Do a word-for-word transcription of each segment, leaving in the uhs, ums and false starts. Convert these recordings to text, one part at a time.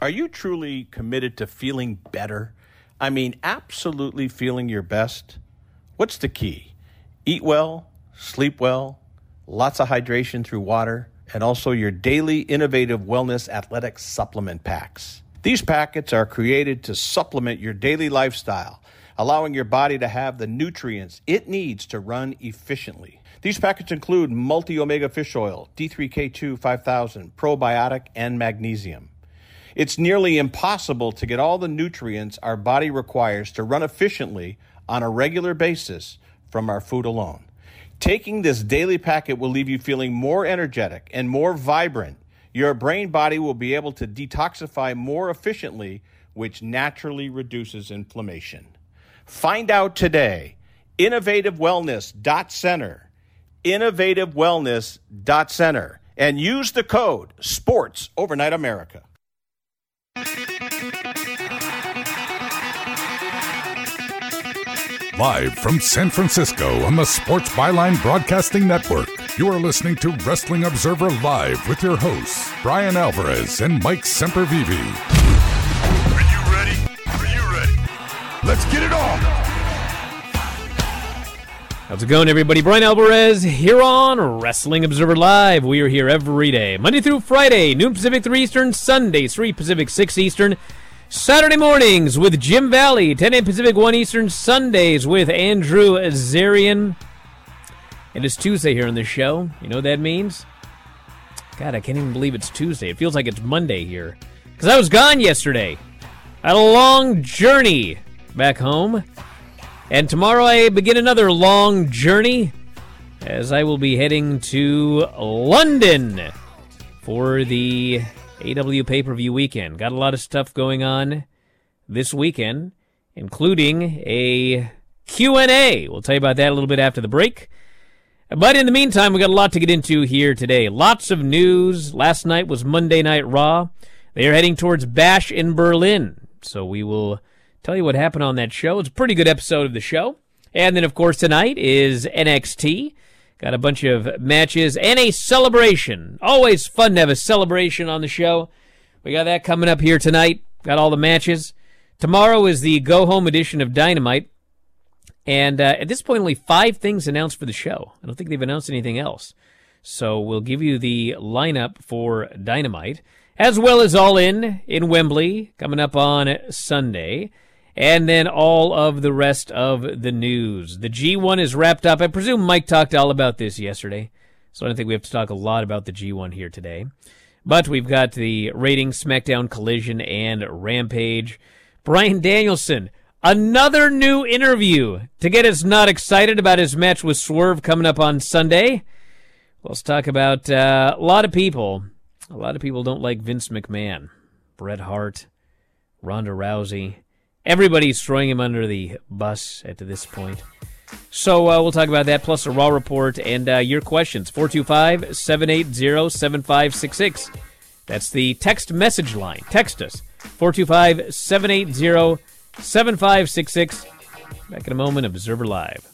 Are you truly committed to feeling better? I mean, absolutely feeling your best? What's the key? Eat well, sleep well, lots of hydration through water, and also your daily innovative wellness athletic supplement packs. These packets are created to supplement your daily lifestyle, allowing your body to have the nutrients it needs to run efficiently. These packets include multi-omega fish oil, D three K two five thousand, probiotic, and magnesium. It's nearly impossible to get all the nutrients our body requires to run efficiently on a regular basis from our food alone. Taking this daily packet will leave you feeling more energetic and more vibrant. Your brain body will be able to detoxify more efficiently, which naturally reduces inflammation. Find out today. innovative wellness dot center. innovative wellness dot center. And use the code SPORTS Overnight America. Live from San Francisco on the Sports Byline Broadcasting Network, you are listening to Wrestling Observer Live with your hosts, Brian Alvarez and Mike Sempervive. Are you ready? Are you ready? Let's get it on! How's it going, everybody? Brian Alvarez here on Wrestling Observer Live. We are here every day, Monday through Friday, noon Pacific, three Eastern, Sundays, three Pacific, six Eastern, Saturday mornings with Jim Valley, ten a.m. Pacific, one Eastern, Sundays with Andrew Azarian. It is Tuesday here on the show. You know what that means? God, I can't even believe it's Tuesday. It feels like it's Monday here. Because I was gone yesterday. I had a long journey back home. And tomorrow I begin another long journey as I will be heading to London for the A W pay-per-view weekend. Got a lot of stuff going on this weekend, including a Q and A. We'll tell you about that a little bit after the break. But in the meantime, we got a lot to get into here today. Lots of news. Last night was Monday Night Raw. They are heading towards Bash in Berlin. So we will tell you what happened on that show. It's a pretty good episode of the show. And then, of course, tonight is N X T. Got a bunch of matches and a celebration. Always fun to have a celebration on the show. We got that coming up here tonight. Got all the matches. Tomorrow is the go-home edition of Dynamite. And uh, at this point, only five things announced for the show. I don't think they've announced anything else. So we'll give you the lineup for Dynamite, as well as All In in Wembley coming up on Sunday. And then all of the rest of the news. The G one is wrapped up. I presume Mike talked all about this yesterday, so I don't think we have to talk a lot about the G one here today. But we've got the ratings, SmackDown, Collision, and Rampage. Bryan Danielson, another new interview to get us not excited about his match with Swerve coming up on Sunday. Let's talk about uh, a lot of people. A lot of people don't like Vince McMahon. Bret Hart, Ronda Rousey. Everybody's throwing him under the bus at this point. So uh, we'll talk about that, plus a Raw report and uh, your questions. four two five, seven eight zero, seven five six six. That's the text message line. Text us. four two five, seven eight zero, seven five six six. Back in a moment, Observer Live.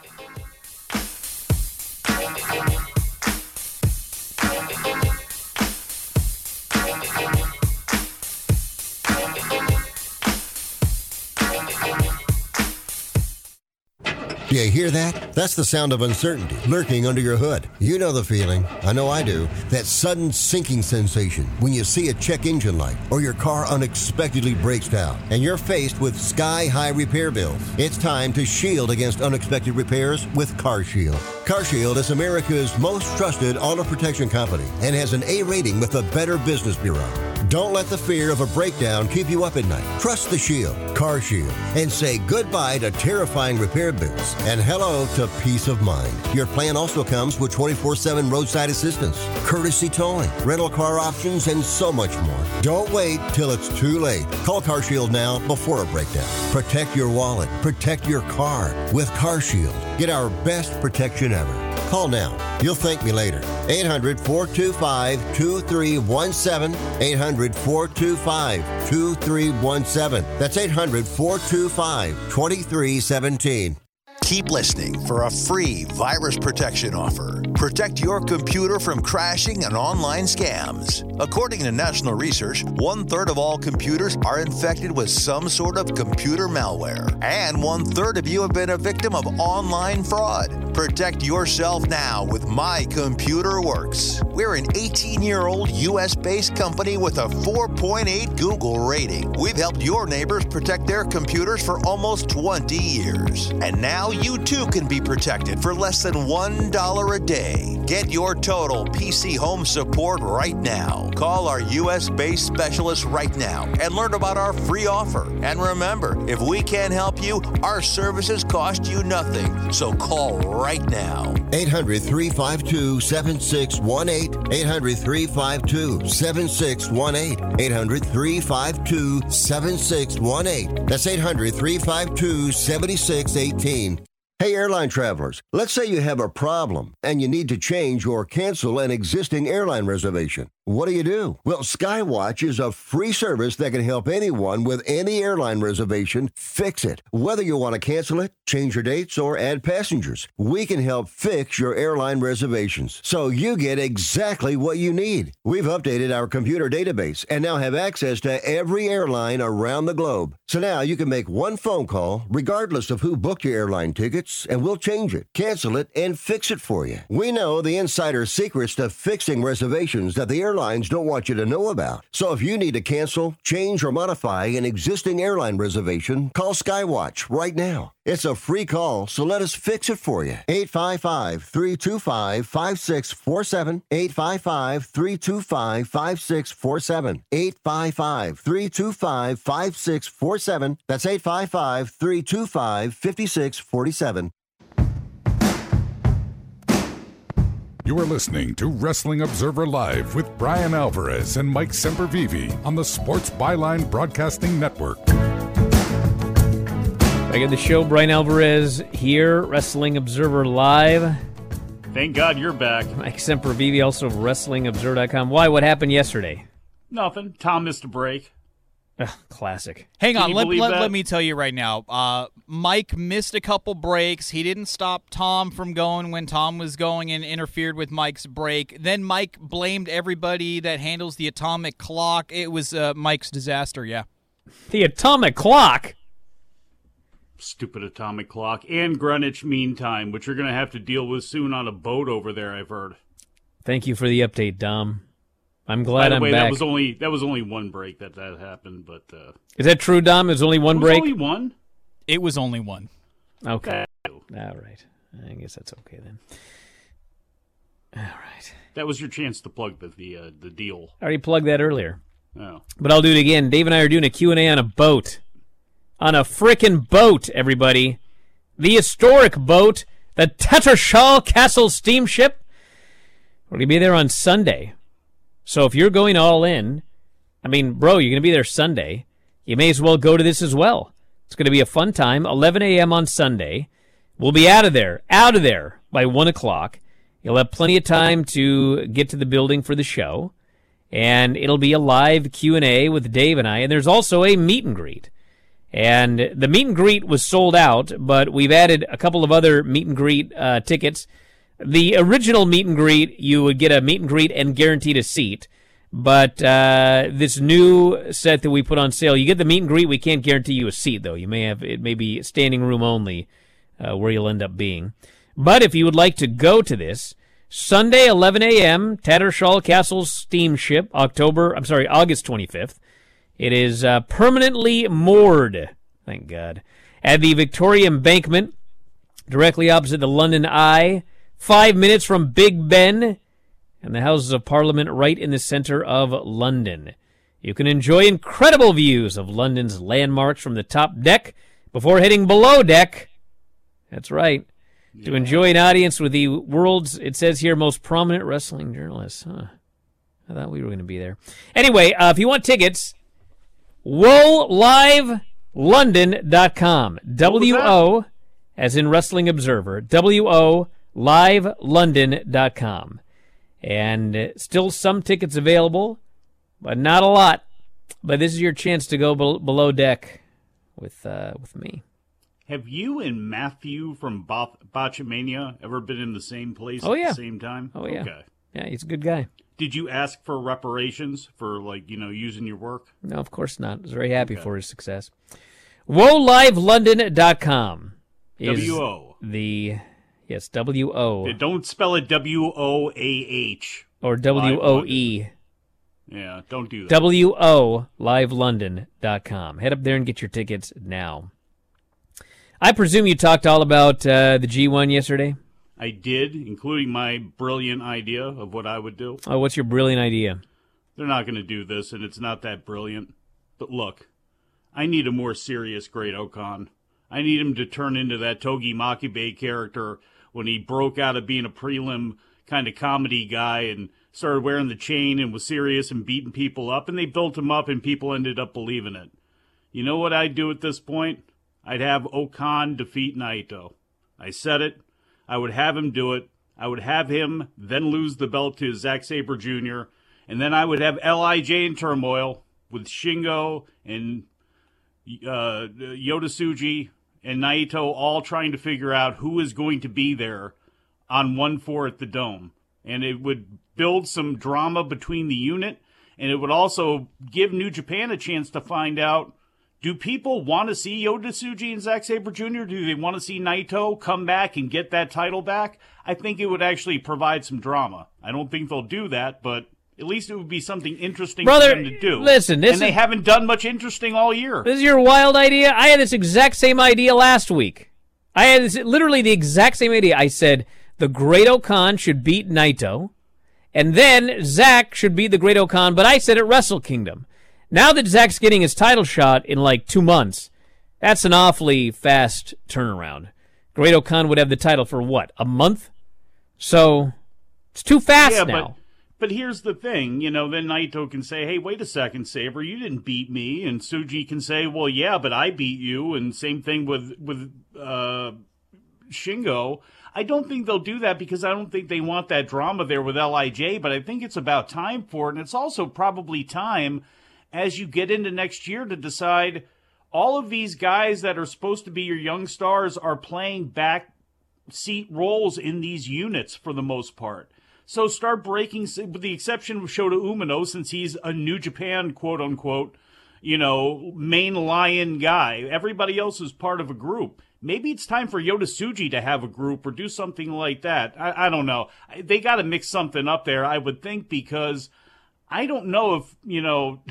You hear that? That's the sound of uncertainty lurking under your hood. You know the feeling. I know I do. That sudden sinking sensation when you see a check engine light or your car unexpectedly breaks down and you're faced with sky-high repair bills. It's time to shield against unexpected repairs with CarShield. CarShield is America's most trusted auto protection company and has an A rating with the Better Business Bureau. Don't let the fear of a breakdown keep you up at night. Trust the Shield, CarShield, and say goodbye to terrifying repair bills and hello to peace of mind. Your plan also comes with twenty-four seven roadside assistance, courtesy towing, rental car options, and so much more. Don't wait till it's too late. Call CarShield now before a breakdown. Protect your wallet. Protect your car with CarShield. Get our best protection ever. Call now. You'll thank me later. eight hundred, four two five, two three one seven. eight hundred, four two five, two three one seven. That's eight hundred, four two five, two three one seven. keep listening for a free virus protection offer. Protect your computer from crashing and online scams. According to national research, one-third of all computers are infected with some sort of computer malware, and one-third of you have been a victim of online fraud. Protect yourself now with My Computer Works. We're an eighteen-year-old U S-based company with a four point eight Google rating. We've helped your neighbors protect their computers for almost twenty years. And now you too can be protected for less than one dollar a day. Get your total P C home support right now. Call our U S-based specialist right now and learn about our free offer. And remember, if we can't help you, our services cost you nothing. So call right now. eight hundred, three five two, seven six one eight. eight hundred, three five two, seven six one eight. eight hundred, three five two, seven six one eight. That's eight hundred, three five two, seven six one eight. Hey, airline travelers, let's say you have a problem and you need to change or cancel an existing airline reservation. What do you do? Well, Skywatch is a free service that can help anyone with any airline reservation fix it. Whether you want to cancel it, change your dates, or add passengers, we can help fix your airline reservations so you get exactly what you need. We've updated our computer database and now have access to every airline around the globe. So now you can make one phone call regardless of who booked your airline tickets, and we'll change it, cancel it, and fix it for you. We know the insider secrets to fixing reservations that the airline Airlines don't want you to know about. So if you need to cancel, change, or modify an existing airline reservation, call Skywatch right now. It's a free call, so let us fix it for you. eight five five, three two five, five six four seven. eight five five, three two five, five six four seven. eight five five, three two five, five six four seven. That's eight five five, three two five, five six four seven. You are listening to Wrestling Observer Live with Brian Alvarez and Mike Sempervive on the Sports Byline Broadcasting Network. Back at the show, Brian Alvarez here, Wrestling Observer Live. Thank God you're back. Mike Sempervive, also of Wrestling Observer dot com. Why? What happened yesterday? Nothing. Tom missed a break. Ugh, classic. Hang Can on, you let, believe let, that? let me tell you right now. Uh, Mike missed a couple breaks. He didn't stop Tom from going when Tom was going and interfered with Mike's break. Then Mike blamed everybody that handles the atomic clock. It was uh, Mike's disaster, yeah. The atomic clock? Stupid atomic clock. And Greenwich Mean Time, which you're going to have to deal with soon on a boat over there, I've heard. Thank you for the update, Dom. I'm glad By the I'm way, back. that was only that was only one break that that happened, but uh, Is that true, Dom? It was only one it was break? only one. It was only one. Okay. All right. I guess that's okay then. All right. That was your chance to plug the the, uh, the deal. I already plugged that earlier. Oh. But I'll do it again. Dave and I are doing a Q and A on a boat. On a frickin' boat, everybody. The historic boat, the Tattershall Castle steamship. We're going to be there on Sunday. So if you're going all in, I mean, bro, you're going to be there Sunday. You may as well go to this as well. It's going to be a fun time, eleven a.m. on Sunday. We'll be out of there, out of there by one o'clock. You'll have plenty of time to get to the building for the show. And it'll be a live Q and A with Dave and I. And there's also a meet and greet. And the meet and greet was sold out, but we've added a couple of other meet and greet uh, tickets. The original meet and greet, you would get a meet and greet and guaranteed a seat. But uh, this new set that we put on sale, you get the meet and greet. We can't guarantee you a seat, though. You may have, it may be standing room only uh, where you'll end up being. But if you would like to go to this, Sunday, eleven a.m., Tattershall Castle steamship, October, I'm sorry, August twenty-fifth. It is uh, permanently moored, thank God, at the Victoria Embankment, directly opposite the London Eye. Five minutes from Big Ben and the Houses of Parliament right in the center of London. You can enjoy incredible views of London's landmarks from the top deck before heading below deck. That's right. Yeah. To enjoy an audience with the world's, it says here, most prominent wrestling journalists. Huh. I thought we were going to be there. Anyway, uh, if you want tickets, wo live london dot com. W O, as in Wrestling Observer, W O live london dot com. And uh, still some tickets available, but not a lot. But this is your chance to go be- below deck with uh, with me. Have you and Matthew from Bo- Botchamania ever been in the same place Oh, at yeah. the same time? Oh, yeah. Okay. Yeah, he's a good guy. Did you ask for reparations for, like, you know, using your work? No, of course not. I was very happy Okay. for his success. Wo Live London dot com is W O. the, yes, W O. Yeah, don't spell it W O A H. Or W O E. Yeah, don't do that. W O Live London dot com. Head up there and get your tickets now. I presume you talked all about uh, the G one yesterday? I did, including my brilliant idea of what I would do. Oh, what's your brilliant idea? They're not going to do this, and it's not that brilliant. But look, I need a more serious Great Okan. I need him to turn into that Togi Makabe character when he broke out of being a prelim kind of comedy guy and started wearing the chain and was serious and beating people up, and they built him up and people ended up believing it. You know what I'd do at this point? I'd have Okan defeat Naito. I said it. I would have him do it. I would have him then lose the belt to Zack Sabre Junior, and then I would have L I J in turmoil with Shingo and uh, Yota Tsuji and Naito all trying to figure out who is going to be there on one four at the Dome. And it would build some drama between the unit, and it would also give New Japan a chance to find out, do people want to see Yota Tsuji and Zack Sabre Junior? Do they want to see Naito come back and get that title back? I think it would actually provide some drama. I don't think they'll do that, but at least it would be something interesting Brother, for them to do. listen, this and they is- haven't done much interesting all year. This is your wild idea? I had this exact same idea last week. I had this, literally the exact same idea. I said the Great Okan should beat Naito, and then Zack should beat the Great Okan, but I said at Wrestle Kingdom. Now that Zack's getting his title shot in like two months, that's an awfully fast turnaround. Great Okan would have the title for what, a month? So it's too fast yeah, now. But, but here's the thing, you know, then Naito can say, hey, wait a second, Sabre, you didn't beat me. And Tsuji can say, well, yeah, but I beat you. And same thing with, with uh, Shingo. I don't think they'll do that because I don't think they want that drama there with L I J, but I think it's about time for it. And it's also probably time as you get into next year to decide all of these guys that are supposed to be your young stars are playing back seat roles in these units for the most part. So start breaking, with the exception of Shota Umino, since he's a New Japan, quote-unquote, you know, main lion guy. Everybody else is part of a group. Maybe it's time for Yota Tsuji to have a group or do something like that. I, I don't know. They got to mix something up there, I would think, because I don't know if, you know...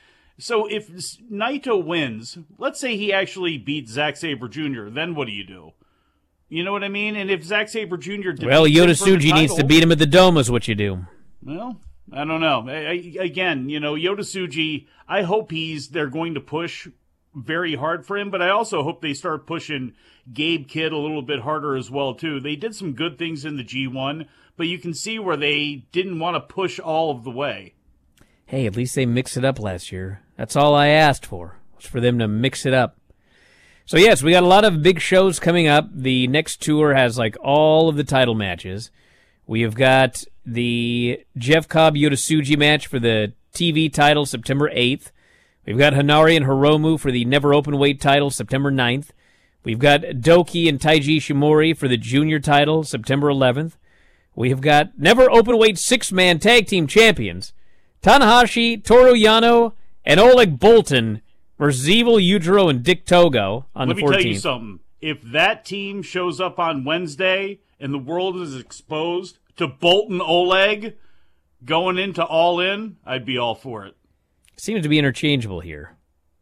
So if Naito wins, let's say he actually beats Zack Sabre Junior, then what do you do? You know what I mean? And if Zack Sabre Junior Well, Yota Tsuji needs to beat him at the Dome is what you do. Well, I don't know. I, I, again, you know, Yota Tsuji, I hope he's they're going to push very hard for him, but I also hope they start pushing Gabe Kidd a little bit harder as well, too. They did some good things in the G one, but you can see where they didn't want to push all of the way. Hey, at least they mixed it up last year. That's all I asked for, was for them to mix it up. So, yes, we got a lot of big shows coming up. The next tour has, like, all of the title matches. We have got the Jeff Cobb Yota Tsuji match for the T V title September eighth. We've got Hanari and Hiromu for the Never Openweight title September ninth. We've got Doki and Taiji Shimori for the junior title September eleventh. We have got Never Openweight six-man tag team champions Tanahashi, Toru Yano, and Oleg Boltin versus Evil, Yujiro, and Dick Togo on Let the me fourteenth. tell you something. If that team shows up on Wednesday and the world is exposed to Boltin Oleg going into All In, I'd be all for it. Seems to be interchangeable here.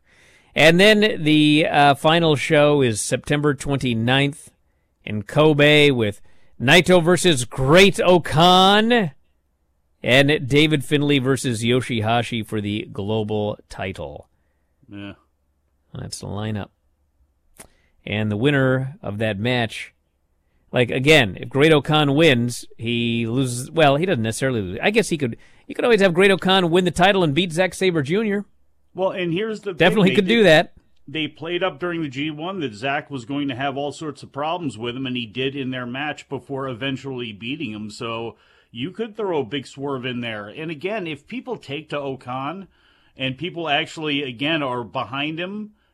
And then the uh, final show is September twenty-ninth in Kobe with Naito versus Great Okan and David Finlay versus Yoshihashi for the global title. Yeah. That's the lineup. And the winner of that match, like, again, if Great Okan wins, he loses. Well, he doesn't necessarily lose. I guess he could He could always have Great Okan win the title and beat Zack Sabre Junior Well, and here's the Definitely thing. could They do did- that. They played up during the G one that Zack was going to have all sorts of problems with him, and he did in their match before eventually beating him. So you could throw a big swerve in there. And again, if people take to Okan and people actually, again, are behind him,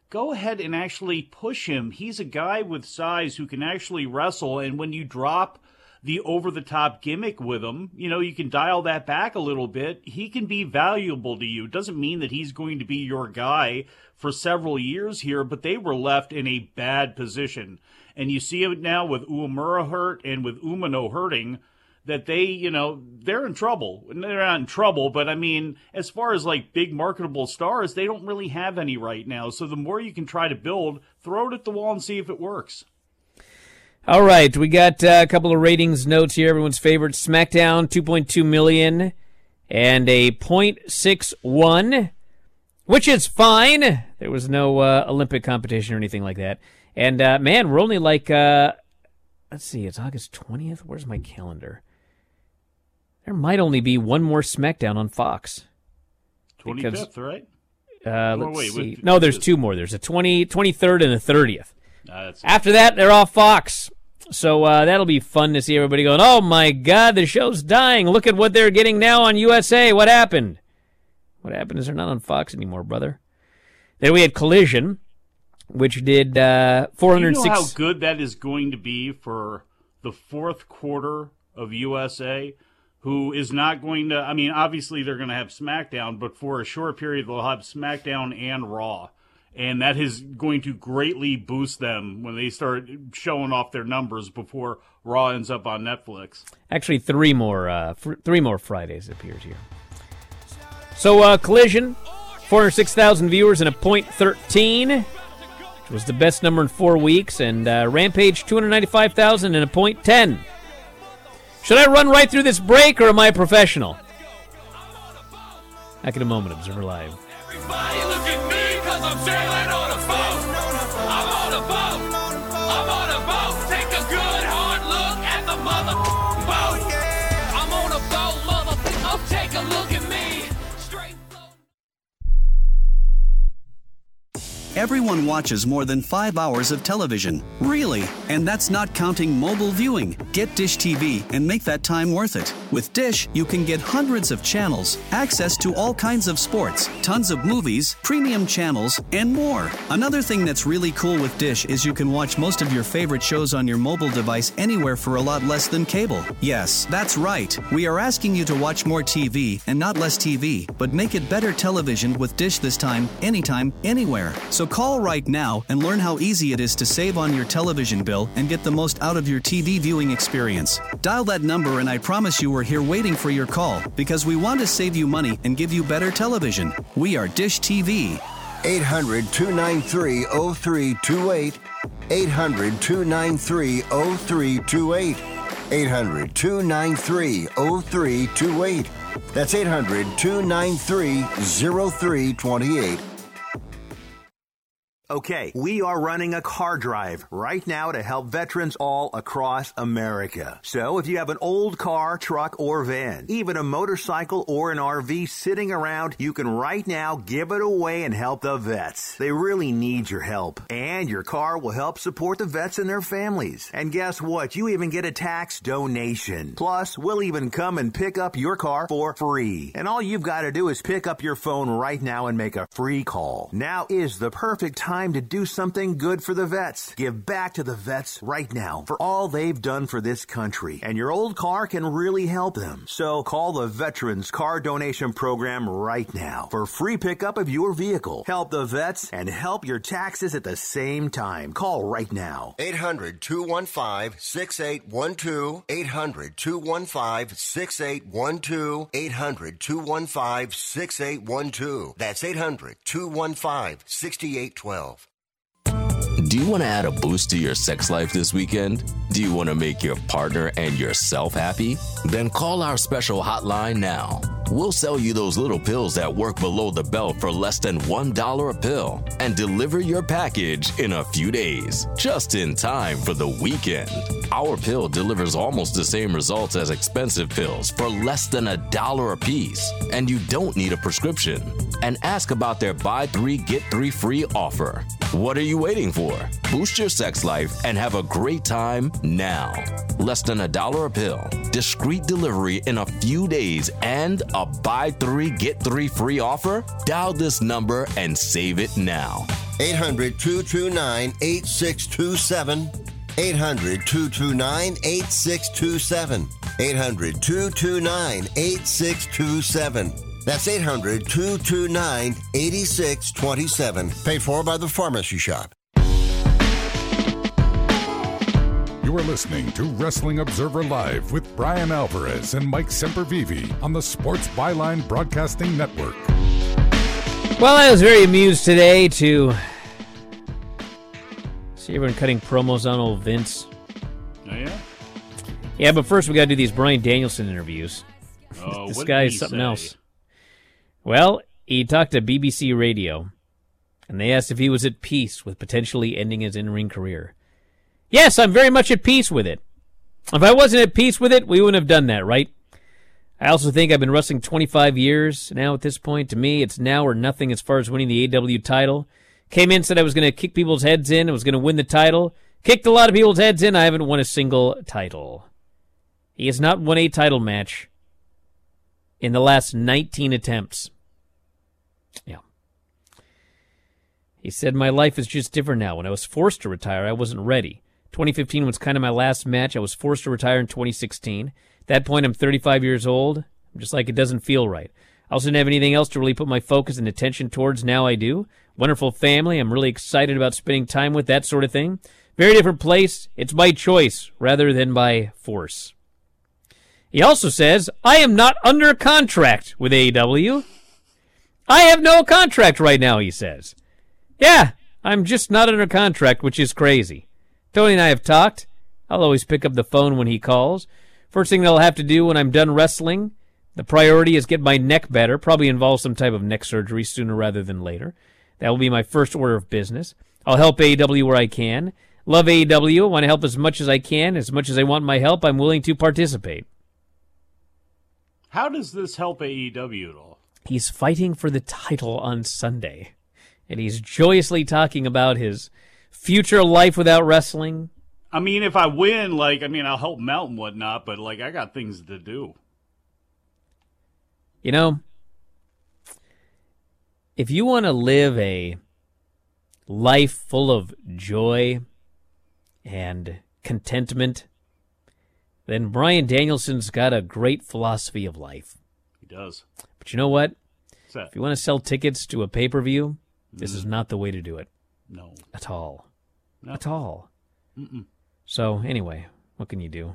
go ahead and actually push him. He's a guy with size who can actually wrestle, and when you drop the over-the-top gimmick with him, you know, you can dial that back a little bit. He can be valuable to you. It doesn't mean that he's going to be your guy for several years here, but they were left in a bad position. And you see it now with Uemura hurt and with Umino hurting, that they, you know, they're in trouble. They're not in trouble, but I mean, as far as like big marketable stars, they don't really have any right now. So the more you can try to build, throw it at the wall and see if it works. All right, we got uh, a couple of ratings notes here. Everyone's favorite, SmackDown, two point two million and a point six one, which is fine. There was no uh, Olympic competition or anything like that. And, uh, man, we're only like, uh, let's see, it's August twentieth? Where's my calendar? There might only be one more SmackDown on Fox. twenty-fifth, because, right? Uh, let's wait, see. Wait, no, there's two more. There's a twenty, twenty-third and a thirtieth. Uh, After that, they're off Fox. So uh, that'll be fun to see everybody going, oh, my God, the show's dying. Look at what they're getting now on U S A. What happened? What happened is they're not on Fox anymore, brother. Then we had Collision, which did uh, four hundred six. Do you know how good that is going to be for the fourth quarter of U S A, who is not going to, I mean, obviously they're going to have SmackDown, but for a short period they'll have SmackDown and Raw. And that is going to greatly boost them when they start showing off their numbers before Raw ends up on Netflix. Actually, three more uh, fr- three more Fridays appears here. So, uh, Collision, four hundred six thousand viewers and a point thirteen, which was the best number in four weeks. And uh, Rampage, two hundred ninety-five thousand and a point ten. Should I run right through this break, or am I a professional? Back in a moment, Observer Live. Everybody look at me, cause I'm sailing on a boat. I'm on a boat. I'm on a boat. Take a good hard look at the mother boat. I'm on a boat, mother. Oh, take a look at me. Straight float. Everyone watches more than five hours of television. Really? And that's not counting mobile viewing. Get Dish T V and make that time worth it. With Dish, you can get hundreds of channels, access to all kinds of sports, tons of movies, premium channels, and more. Another thing that's really cool with Dish is you can watch most of your favorite shows on your mobile device anywhere for a lot less than cable. Yes, that's right. We are asking you to watch more T V and not less T V, but make it better television with Dish this time, anytime, anywhere. So call right now and learn how easy it is to save on your television bill and get the most out of your T V viewing experience. Dial that number and I promise you we're here waiting for your call because we want to save you money and give you better television. We are Dish T V. eight hundred, two nine three, oh three two eight. eight hundred, two nine three, oh three two eight. eight hundred, two nine three, oh three two eight. That's eight hundred, two nine three, oh three two eight. Okay, we are running a car drive right now to help veterans all across America. So if you have an old car, truck, or van, even a motorcycle or an R V sitting around, you can right now give it away and help the vets. They really need your help. And your car will help support the vets and their families. And guess what? You even get a tax donation. Plus, we'll even come and pick up your car for free. And all you've got to do is pick up your phone right now and make a free call. Now is the perfect time to do something good for the vets. Give back to the vets right now for all they've done for this country. And your old car can really help them. So call the Veterans Car Donation Program right now for free pickup of your vehicle. Help the vets and help your taxes at the same time. Call right now. eight hundred, two one five, six eight one two. eight hundred, two one five, six eight one two. eight hundred, two one five, six eight one two. That's eight hundred, two one five, six eight one two. Do you want to add a boost to your sex life this weekend? Do you want to make your partner and yourself happy? Then call our special hotline now. We'll sell you those little pills that work below the belt for less than one dollar a pill and deliver your package in a few days, just in time for the weekend. Our pill delivers almost the same results as expensive pills for less than a dollar a piece, and you don't need a prescription. And ask about their buy three, get three free offer. What are you waiting for? Boost your sex life and have a great time now. Less than a dollar a pill, discreet delivery in a few days, and a buy three, get three free offer? Dial this number and save it now. eight hundred, two two nine, eight six two seven. eight hundred, two two nine, eight six two seven. eight hundred, two two nine, eight six two seven. That's eight hundred, two two nine, eight six two seven. Paid for by the Pharmacy Shop. You are listening to Wrestling Observer Live with Brian Alvarez and Mike Sempervive on the Sports Byline Broadcasting Network. Well, I was very amused today to see everyone cutting promos on old Vince. Oh, yeah? Yeah, but first we got to do these Bryan Danielson interviews. Oh, this what guy did is he something say? else. Well, he talked to B B C Radio, and they asked if he was at peace with potentially ending his in-ring career. Yes, I'm very much at peace with it. If I wasn't at peace with it, we wouldn't have done that, right? I also think I've been wrestling twenty-five years now at this point. To me, it's now or nothing as far as winning the A E W title. Came in, said I was going to kick people's heads in, I was going to win the title. Kicked a lot of people's heads in, I haven't won a single title. He has not won a title match in the last nineteen attempts. Yeah. He said, my life is just different now. When I was forced to retire, I wasn't ready. twenty fifteen was kind of my last match. I was forced to retire in twenty sixteen. At that point, I'm thirty-five years old. I'm just like, it doesn't feel right. I also didn't have anything else to really put my focus and attention towards. Now I do. Wonderful family. I'm really excited about spending time with, that sort of thing. Very different place. It's by choice rather than by force. He also says, I am not under contract with A E W. I have no contract right now, he says. Yeah, I'm just not under contract, which is crazy. Tony and I have talked. I'll always pick up the phone when he calls. First thing that I'll have to do when I'm done wrestling, the priority is get my neck better. Probably involves some type of neck surgery sooner rather than later. That will be my first order of business. I'll help A E W where I can. Love A E W. Want to help as much as I can. As much as they want my help, I'm willing to participate. How does this help A E W at all? He's fighting for the title on Sunday. And he's joyously talking about his future life without wrestling. I mean, if I win, like, I mean, I'll help him out and whatnot, but, like, I got things to do. You know, if you want to live a life full of joy and contentment, then Bryan Danielson's got a great philosophy of life. He does. But you know what? What's that? If you want to sell tickets to a pay-per-view, mm. this is not the way to do it. No. At all. No. At all. Mm-mm. So, anyway, what can you do?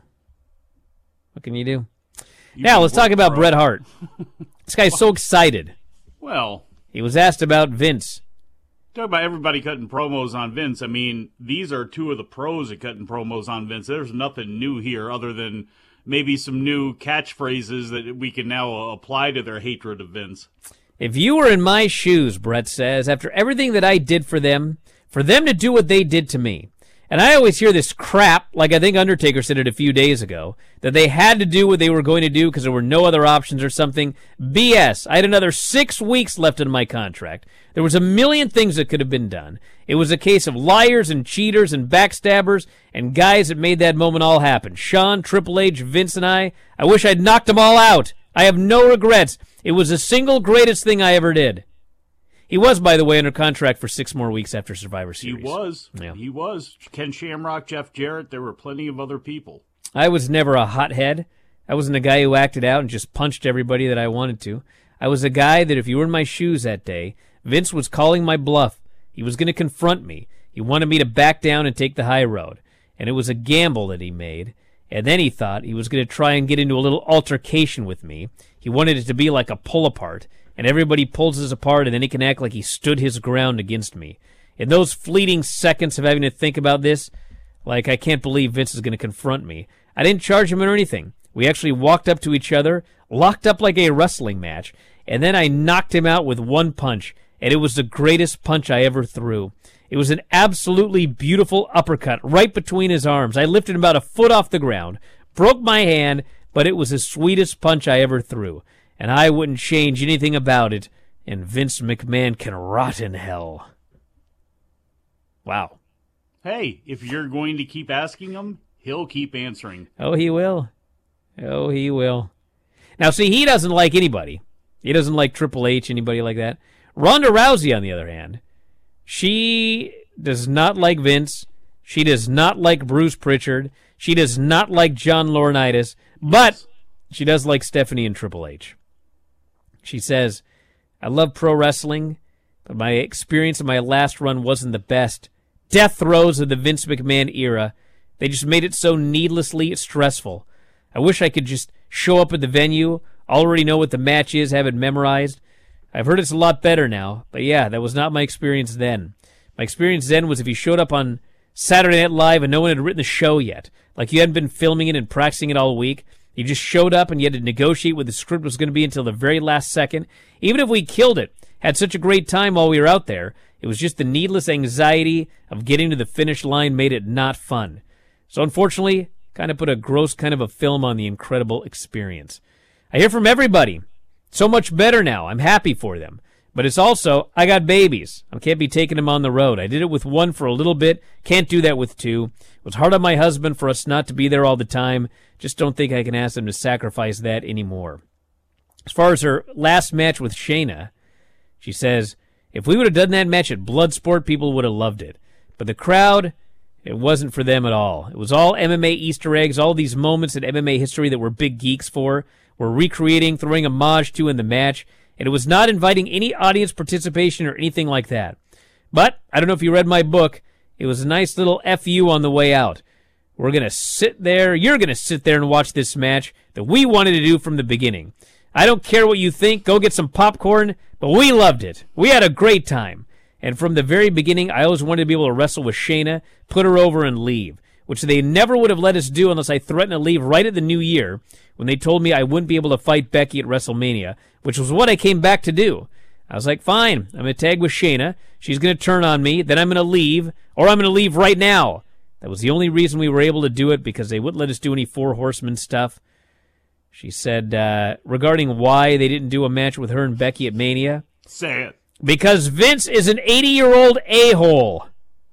What can you do? You now, let's talk about bro. Bret Hart. This guy's so excited. Well, he was asked about Vince. Talk about everybody cutting promos on Vince. I mean, these are two of the pros at cutting promos on Vince. There's nothing new here other than maybe some new catchphrases that we can now apply to their hatred of Vince. If you were in my shoes, Bret says, after everything that I did for them, for them to do what they did to me, and I always hear this crap, like I think Undertaker said it a few days ago, that they had to do what they were going to do because there were no other options or something. B S. I had another six weeks left in my contract. There was a million things that could have been done. It was a case of liars and cheaters and backstabbers and guys that made that moment all happen. Shawn, Triple H, Vince, and I. I wish I'd knocked them all out. I have no regrets. It was the single greatest thing I ever did. He was, by the way, under contract for six more weeks after Survivor Series. He was. Yeah. He was. Ken Shamrock, Jeff Jarrett, there were plenty of other people. I was never a hothead. I wasn't a guy who acted out and just punched everybody that I wanted to. I was a guy that if you were in my shoes that day, Vince was calling my bluff. He was going to confront me. He wanted me to back down and take the high road. And it was a gamble that he made. And then he thought he was going to try and get into a little altercation with me. He wanted it to be like a pull-apart. And everybody pulls us apart, and then he can act like he stood his ground against me. In those fleeting seconds of having to think about this, like, I can't believe Vince is going to confront me. I didn't charge him or anything. We actually walked up to each other, locked up like a wrestling match, and then I knocked him out with one punch, and it was the greatest punch I ever threw. It was an absolutely beautiful uppercut right between his arms. I lifted him about a foot off the ground, broke my hand, but it was the sweetest punch I ever threw. And I wouldn't change anything about it, and Vince McMahon can rot in hell. Wow. Hey, if you're going to keep asking him, he'll keep answering. Oh, he will. Oh, he will. Now, see, he doesn't like anybody. He doesn't like Triple H, anybody like that. Ronda Rousey, on the other hand, She does not like Vince. She does not like Bruce Pritchard. She does not like John Laurinaitis, but she does like Stephanie and Triple H. She says, I love pro wrestling, but my experience in my last run wasn't the best. Death throes of the Vince McMahon era. They just made it so needlessly stressful. I wish I could just show up at the venue, already know what the match is, have it memorized. I've heard it's a lot better now, but yeah, that was not my experience then. My experience then was if you showed up on Saturday Night Live and no one had written the show yet, like you hadn't been filming it and practicing it all week, you just showed up and you had to negotiate what the script was going to be until the very last second. Even if we killed it, had such a great time while we were out there, it was just the needless anxiety of getting to the finish line made it not fun. So unfortunately, kind of put a gross kind of a film on the incredible experience. I hear from everybody. So much better now. I'm happy for them. But it's also, I got babies. I can't be taking them on the road. I did it with one for a little bit. Can't do that with two. It was hard on my husband for us not to be there all the time. Just don't think I can ask them to sacrifice that anymore. As far as her last match with Shayna, she says, if we would have done that match at Bloodsport, people would have loved it. But the crowd, it wasn't for them at all. It was all M M A Easter eggs, all these moments in M M A history that we're big geeks for. We're recreating, throwing homage to in the match. And it was not inviting any audience participation or anything like that. But, I don't know if you read my book, it was a nice little F U on the way out. We're going to sit there, you're going to sit there and watch this match that we wanted to do from the beginning. I don't care what you think, go get some popcorn, but we loved it. We had a great time. And from the very beginning, I always wanted to be able to wrestle with Shayna, put her over and leave, which they never would have let us do unless I threatened to leave right at the new year when they told me I wouldn't be able to fight Becky at WrestleMania, which was what I came back to do. I was like, fine, I'm going to tag with Shayna. She's going to turn on me. Then I'm going to leave, or I'm going to leave right now. That was the only reason we were able to do it, because they wouldn't let us do any Four Horsemen stuff. She said, uh, regarding why they didn't do a match with her and Becky at Mania. Say it. Because Vince is an eighty-year-old a-hole.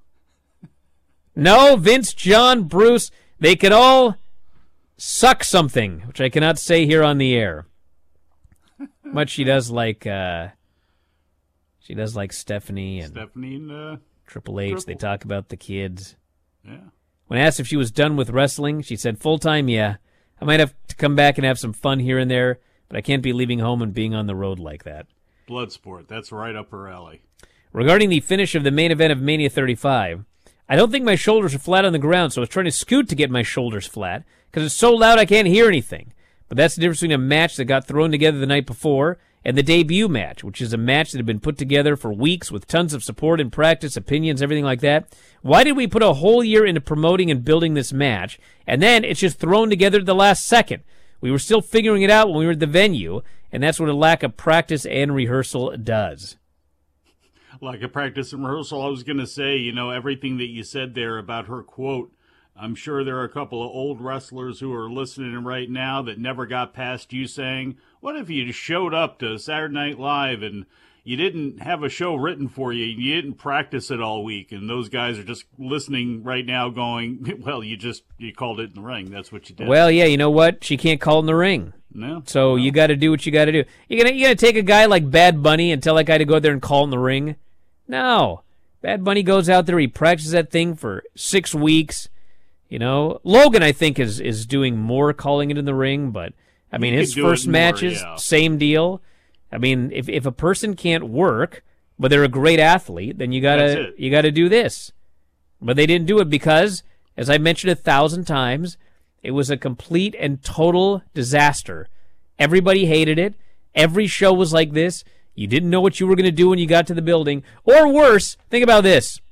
No, Vince, John, Bruce, they could all suck something, which I cannot say here on the air. But she does like, uh, she does like Stephanie and Stephanie and uh, Triple H. Triple. They talk about the kids. Yeah. When asked if she was done with wrestling, she said, full-time, yeah. I might have to come back and have some fun here and there, but I can't be leaving home and being on the road like that. Bloodsport, that's right up her alley. Regarding the finish of the main event of Mania thirty-five, I don't think my shoulders are flat on the ground, so I was trying to scoot to get my shoulders flat, because it's so loud I can't hear anything. But that's the difference between a match that got thrown together the night before and the debut match, which is a match that had been put together for weeks with tons of support and practice, opinions, everything like that. Why did we put a whole year into promoting and building this match, and then it's just thrown together at the last second? We were still figuring it out when we were at the venue, and that's what a lack of practice and rehearsal does. Like a practice and rehearsal, I was going to say, you know, everything that you said there about her quote, I'm sure there are a couple of old wrestlers who are listening right now that never got past you saying, what if you just showed up to Saturday Night Live and you didn't have a show written for you, you didn't practice it all week, and those guys are just listening right now going, well, you just, you called it in the ring. That's what you did. Well, yeah, you know what? She can't call in the ring. No. So no. you got to do what you got to do. You're gonna, you gonna take a guy like Bad Bunny and tell that guy to go out there and call in the ring? No. Bad Bunny goes out there, he practices that thing for six weeks. You know, Logan, I think, is is doing more calling it in the ring, but, I mean, his first more, matches, yeah. same deal. I mean, if if a person can't work, but they're a great athlete, then you gotta you gotta do this. But they didn't do it because, as I mentioned a thousand times, it was a complete and total disaster. Everybody hated it. Every show was like this. You didn't know what you were going to do when you got to the building. Or worse, think about this.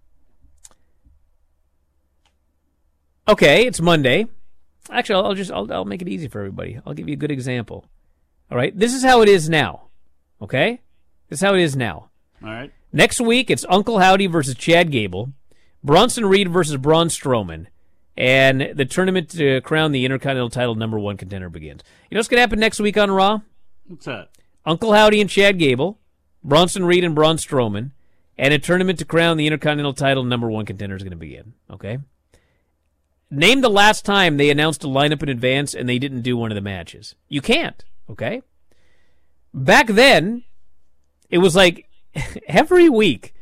Okay, it's Monday. Actually, I'll, I'll just I'll, I'll make it easy for everybody. I'll give you a good example. All right, this is how it is now. Okay, this is how it is now. All right. Next week, it's Uncle Howdy versus Chad Gable, Bronson Reed versus Braun Strowman, and the tournament to crown the Intercontinental title number one contender begins. You know what's going to happen next week on Raw? What's that? Uncle Howdy and Chad Gable, Bronson Reed and Braun Strowman, and a tournament to crown the Intercontinental title number one contender is going to begin. Okay. Name the last time they announced a lineup in advance and they didn't do one of the matches. You can't, okay? Back then, it was like every week,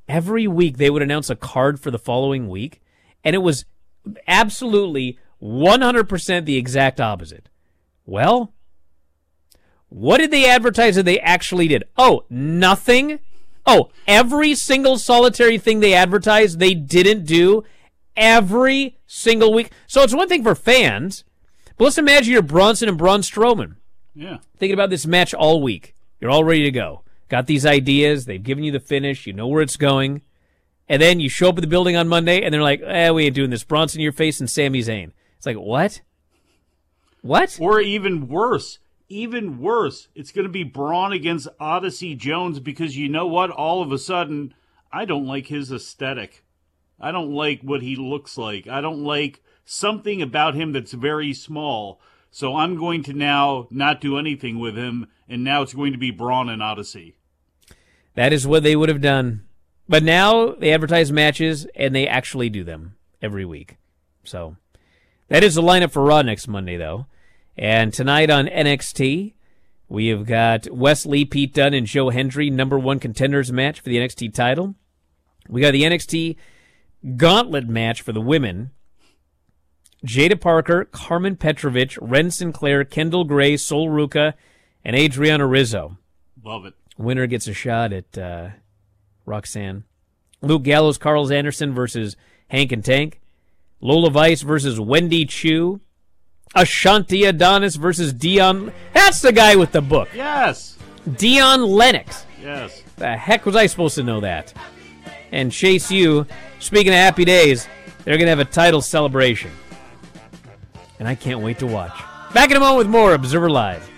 every week they would announce a card for the following week, and it was absolutely one hundred percent the exact opposite. Well, what did they advertise that they actually did? Oh, nothing? Oh, every single solitary thing they advertised, they didn't do every single week. So it's one thing for fans, but let's imagine you're Bronson and Braun Strowman. Yeah. Thinking about this match all week. You're all ready to go. Got these ideas. They've given you the finish. You know where it's going. And then you show up at the building on Monday, and they're like, eh, we ain't doing this. Bronson, your face, and Sami Zayn. It's like, what? What? Or even worse. Even worse. It's going to be Braun against Odyssey Jones because you know what? All of a sudden, I don't like his aesthetic. I don't like what he looks like. I don't like something about him that's very small. So I'm going to now not do anything with him, and now it's going to be Braun and Odyssey. That is what they would have done. But now they advertise matches, and they actually do them every week. So that is the lineup for Raw next Monday, though. And tonight on N X T, we have got Wesley, Pete Dunne, and Joe Hendry, number one contenders match for the N X T title. We got the N X T Gauntlet match for the women. Jada Parker, Carmen Petrovich, Ren Sinclair, Kendall Gray, Sol Ruca, and Adriana Rizzo. Love it. Winner gets a shot at uh, Roxanne. Luke Gallows, Carl Anderson versus Hank and Tank. Lola Vice versus Wendy Chu. Ashanti Adonis versus Dion. That's the guy with the book. Yes. Dion Lennox. Yes. The heck was I supposed to know that? And Chase U, speaking of happy days, they're going to have a title celebration. And I can't wait to watch. Back in a moment with more Observer Live.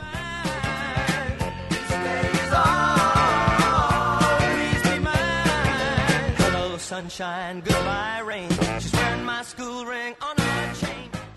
Hello, sunshine, goodbye, rain. She's wearing my school ring on her chain.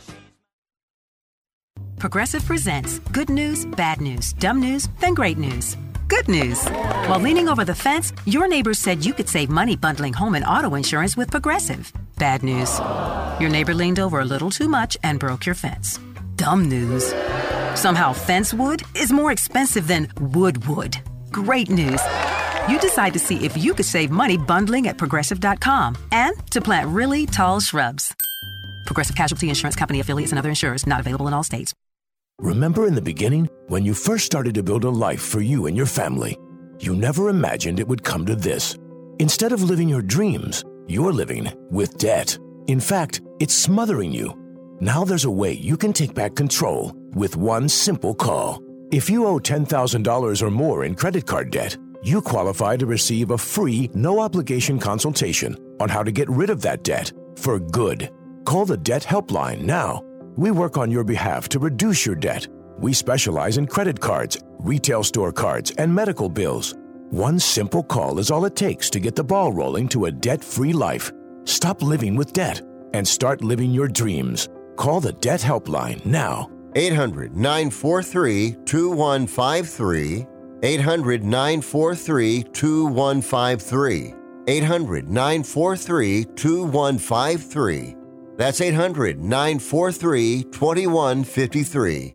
Progressive presents good news, bad news, dumb news, then great news. Good news. While leaning over the fence, your neighbors said you could save money bundling home and auto insurance with Progressive. Bad news. Your neighbor leaned over a little too much and broke your fence. Dumb news. Somehow fence wood is more expensive than wood wood. Great news. You decide to see if you could save money bundling at Progressive dot com and to plant really tall shrubs. Progressive Casualty Insurance Company affiliates and other insurers not available in all states. Remember in the beginning, when you first started to build a life for you and your family, you never imagined it would come to this. Instead of living your dreams, you're living with debt. In fact, it's smothering you. Now there's a way you can take back control with one simple call. If you owe ten thousand dollars or more in credit card debt, you qualify to receive a free, no-obligation consultation on how to get rid of that debt for good. Call the Debt Helpline now. We work on your behalf to reduce your debt. We specialize in credit cards, retail store cards, and medical bills. One simple call is all it takes to get the ball rolling to a debt-free life. Stop living with debt and start living your dreams. Call the Debt Helpline now. eight hundred, nine four three, two one five three. eight hundred, nine four three, two one five three. eight hundred, nine four three, two one five three. That's eight hundred, nine four three, two one five three.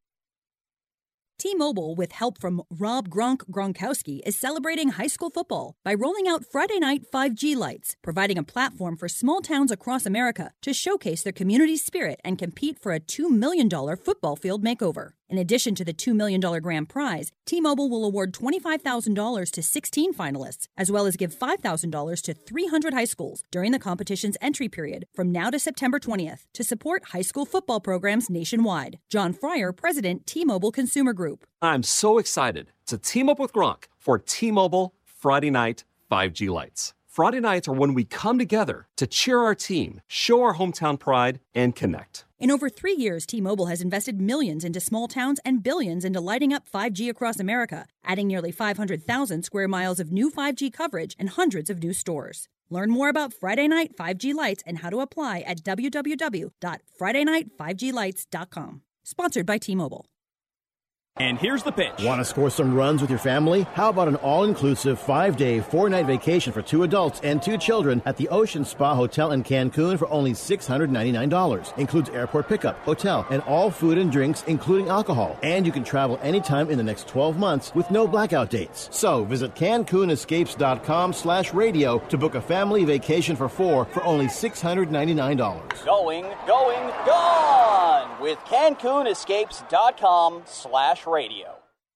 T-Mobile, with help from Rob Gronk Gronkowski, is celebrating high school football by rolling out Friday Night five G Lights, providing a platform for small towns across America to showcase their community spirit and compete for a two million dollars football field makeover. In addition to the two million dollars grand prize, T-Mobile will award twenty-five thousand dollars to sixteen finalists, as well as give five thousand dollars to three hundred high schools during the competition's entry period from now to September twentieth to support high school football programs nationwide. John Fryer, President, T-Mobile Consumer Group. I'm so excited to team up with Gronk for T-Mobile Friday Night five G Lights. Friday nights are when we come together to cheer our team, show our hometown pride, and connect. In over three years, T-Mobile has invested millions into small towns and billions into lighting up five G across America, adding nearly five hundred thousand square miles of new five G coverage and hundreds of new stores. Learn more about Friday Night five G Lights and how to apply at w w w dot friday night five g lights dot com. Sponsored by T-Mobile. And here's the pitch. Want to score some runs with your family? How about an all-inclusive five-day, four-night vacation for two adults and two children at the Ocean Spa Hotel in Cancun for only six hundred ninety-nine dollars. Includes airport pickup, hotel, and all food and drinks, including alcohol. And you can travel anytime in the next twelve months with no blackout dates. So visit CancunEscapes.com slash radio to book a family vacation for four for only six hundred ninety-nine dollars. Going, going, gone with CancunEscapes.com slash radio.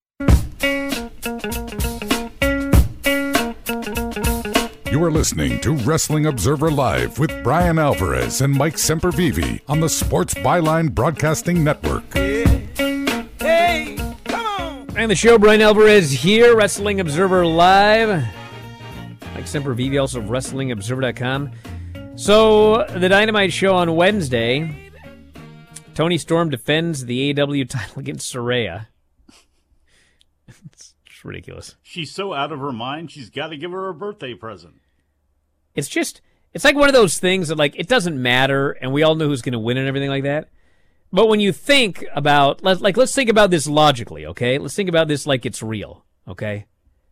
You are listening to Wrestling Observer Live with Brian Alvarez and Mike Sempervive on the Sports Byline Broadcasting Network. Hey, come on! And the show, Brian Alvarez here, Wrestling Observer Live. Mike Sempervive, also of Wrestling Observer dot com. So, the Dynamite show on Wednesday, Toni Storm defends the A E W title against Saraya. It's just ridiculous. She's so out of her mind, she's got to give her a birthday present. It's just, it's like one of those things that, like, it doesn't matter, and we all know who's going to win and everything like that. But when you think about, like, let's think about this logically, okay? Let's think about this like it's real, okay?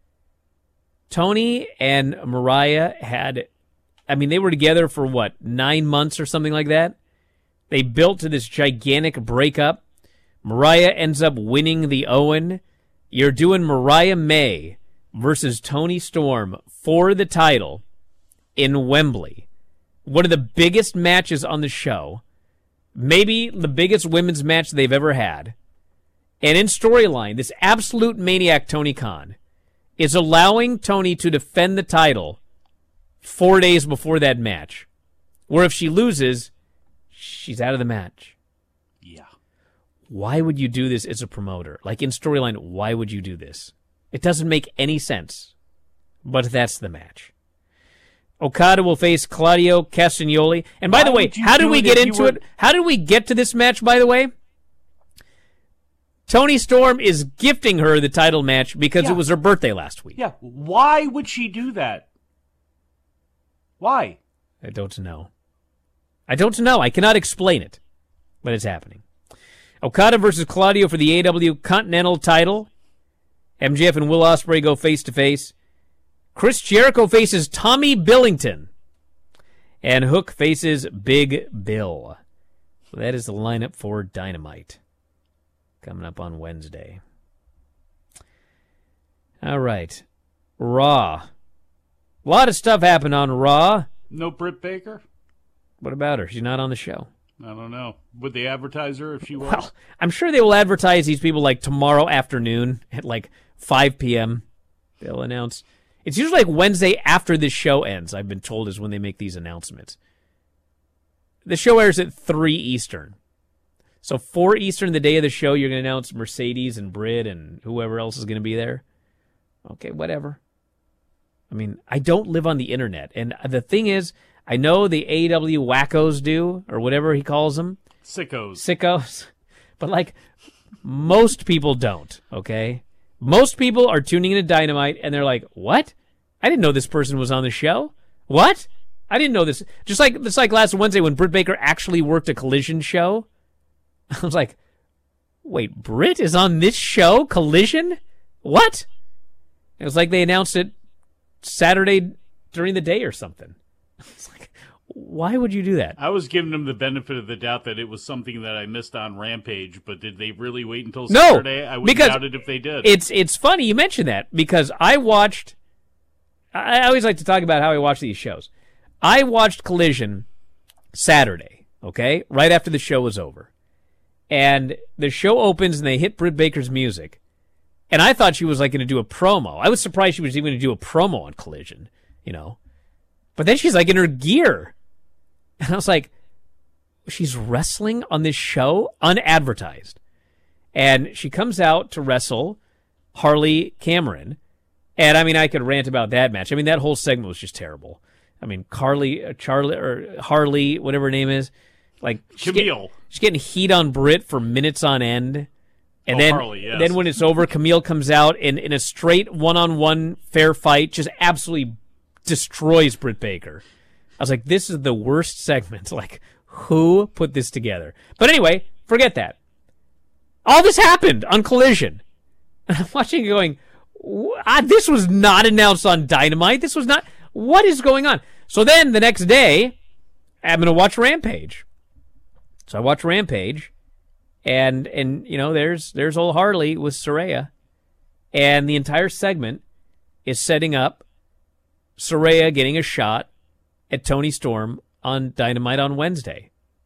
Toni and Mariah had, I mean, they were together for, what, nine months or something like that? They built to this gigantic breakup. Mariah ends up winning the Owen. You're doing Mariah May versus Toni Storm for the title in Wembley. One of the biggest matches on the show. Maybe the biggest women's match they've ever had. And in storyline, this absolute maniac Tony Khan is allowing Toni to defend the title four days before that match. Where if she loses, she's out of the match. Yeah. Why would you do this as a promoter? Like in storyline, why would you do this? It doesn't make any sense. But that's the match. Okada will face Claudio Castagnoli. And by Why the way, would you how did do we it get if you into were- it? How did we get to this match, by the way? Toni Storm is gifting her the title match because Yeah. it was her birthday last week. Yeah, why would she do that? Why? I don't know. I don't know. I cannot explain it, but it's happening. Okada versus Claudio for the A E W Continental title. M J F and Will Ospreay go face-to-face. Chris Jericho faces Tommy Billington. And Hook faces Big Bill. So that is the lineup for Dynamite. Coming up on Wednesday. All right. Raw. A lot of stuff happened on Raw. No Britt Baker? What about her? She's not on the show. I don't know. Would they advertise her if she was? Well, I'm sure they will advertise these people like tomorrow afternoon at like five p.m. They'll announce. It's usually like Wednesday after this show ends, I've been told, is when they make these announcements. The show airs at three Eastern. So four Eastern, the day of the show, you're going to announce Mercedes and Britt and whoever else is going to be there. Okay, whatever. I mean, I don't live on the internet. And the thing is, I know the A E W wackos do, or whatever he calls them. Sickos. Sickos. But, like, most people don't, okay? Most people are tuning into Dynamite, and they're like, what? I didn't know this person was on the show. What? I didn't know this. Just like just like last Wednesday when Britt Baker actually worked a Collision show. I was like, wait, Britt is on this show? Collision? What? It was like they announced it Saturday during the day or something. It's like, why would you do that? I was giving them the benefit of the doubt that it was something that I missed on Rampage, but did they really wait until No, Saturday? I wouldn't because doubt it if they did. It's it's funny you mention that because I watched. I I always like to talk about how I watch these shows. I watched Collision Saturday, okay, right after the show was over, and the show opens and they hit Britt Baker's music, and I thought she was like going to do a promo. I was surprised she was even going to do a promo on Collision, you know, but then she's like in her gear, and I was like, she's wrestling on this show unadvertised. And she comes out to wrestle Harley Cameron. And, I mean, I could rant about that match. I mean, that whole segment was just terrible. I mean, Carly, uh, Charlie, or Harley, whatever her name is. Like, she's Camille. Get, she's getting heat on Britt for minutes on end. And Oh, then, Harley, yes. then when it's over, Camille comes out and in a straight one-on-one fair fight, just absolutely destroys Britt Baker. I was like, this is the worst segment. Like, who put this together? But anyway, forget that. All this happened on Collision. And I'm watching it going, ah, this was not announced on Dynamite. This was not. What is going on? So then the next day, I'm going to watch Rampage. So I watch Rampage, and and you know there's there's old Harley with Saraya, and the entire segment is setting up Saraya getting a shot at Toni Storm on Dynamite on Wednesday.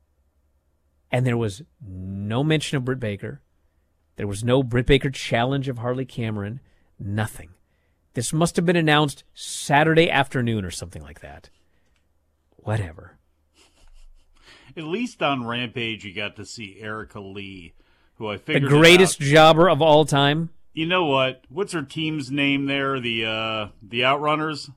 And there was no mention of Britt Baker. There was no Britt Baker challenge of Harley Cameron. Nothing. This must have been announced Saturday afternoon or something like that. Whatever. At least on Rampage, you got to see Erica Lee, who I figured the greatest jobber of all time. You know what? What's her team's name there? The uh, the Outrunners.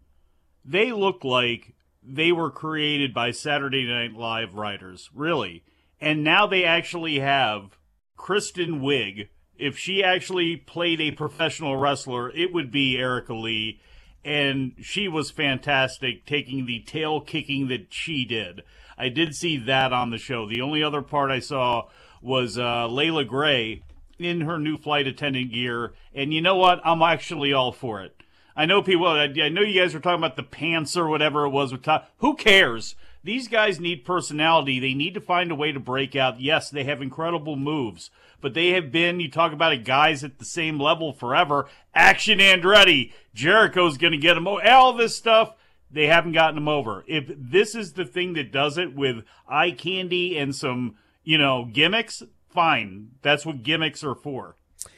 They look like they were created by Saturday Night Live writers, really. And now they actually have Kristen Wiig. If she actually played a professional wrestler, it would be Erica Lee. And she was fantastic, taking the tail kicking that she did. I did see that on the show. The only other part I saw was uh, Layla Gray in her new flight attendant gear. And you know what? I'm actually all for it. I know people, I, I know you guys were talking about the pants or whatever it was with Todd. Who cares? These guys need personality. They need to find a way to break out. Yes, they have incredible moves, but they have been, you talk about it, guys at the same level forever. Action Andretti, Jericho's going to get them over. All this stuff, they haven't gotten them over. If this is the thing that does it with eye candy and some, you know, gimmicks, fine. That's what gimmicks are for.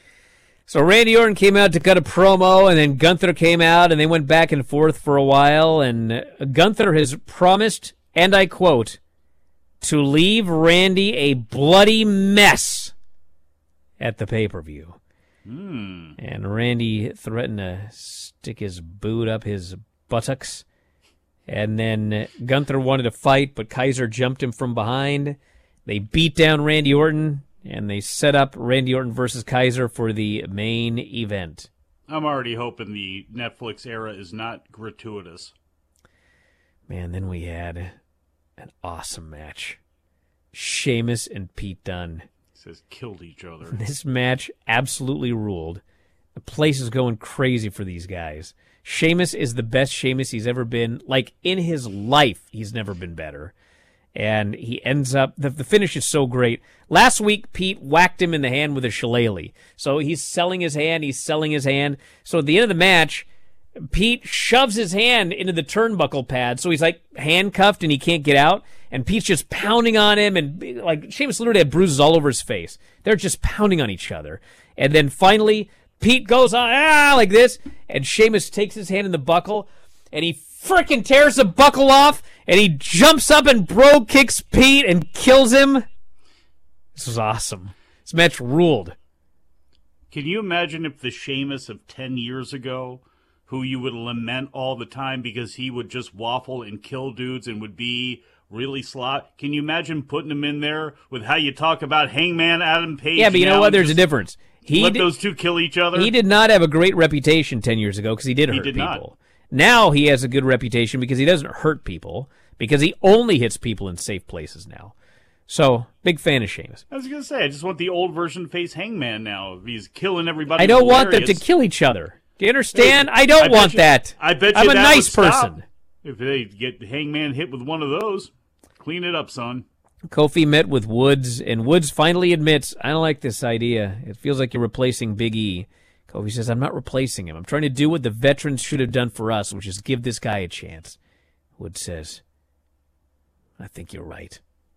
So Randy Orton came out to cut a promo, and then Gunther came out, and they went back and forth for a while, and Gunther has promised, and I quote, to leave Randy a bloody mess at the pay-per-view. Mm. And Randy threatened to stick his boot up his buttocks, and then Gunther wanted to fight, but Kaiser jumped him from behind. They beat down Randy Orton, and they set up Randy Orton versus Kaiser for the main event. I'm already hoping the Netflix era is not gratuitous. Man, then we had an awesome match. Sheamus and Pete Dunne. It says killed each other. This match absolutely ruled. The place is going crazy for these guys. Sheamus is the best Sheamus he's ever been. Like, in his life, he's never been better. And he ends up, the, the finish is so great. Last week, Pete whacked him in the hand with a shillelagh. So he's selling his hand, he's selling his hand. So at the end of the match, Pete shoves his hand into the turnbuckle pad. So he's like handcuffed and he can't get out. And Pete's just pounding on him. And like, Sheamus literally had bruises all over his face. They're just pounding on each other. And then finally, Pete goes on, ah, like this. And Sheamus takes his hand in the buckle. And he frickin' tears the buckle off, and he jumps up and bro kicks Pete and kills him. This was awesome. This match ruled. Can you imagine if the Sheamus of ten years ago, who you would lament all the time because he would just waffle and kill dudes and would be really slot, can you imagine putting him in there with how you talk about Hangman Adam Page? Yeah, but you know what? There's a difference. He let did, those two kill each other? He did not have a great reputation ten years ago because he did hurt he did people. Not. Now he has a good reputation because he doesn't hurt people, because he only hits people in safe places now. So, big fan of Sheamus. I was going to say, I just want the old version face Hangman now. He's killing everybody. I don't hilarious. want them to kill each other. Do you understand? Hey, I don't I want you, that. I bet you I'm a that nice would stop. person. If they get Hangman hit with one of those, clean it up, son. Kofi met with Woods, and Woods finally admits, I don't like this idea. It feels like you're replacing Big E. Kofi says, I'm not replacing him. I'm trying to do what the veterans should have done for us, which is give this guy a chance. Woods says, I think you're right.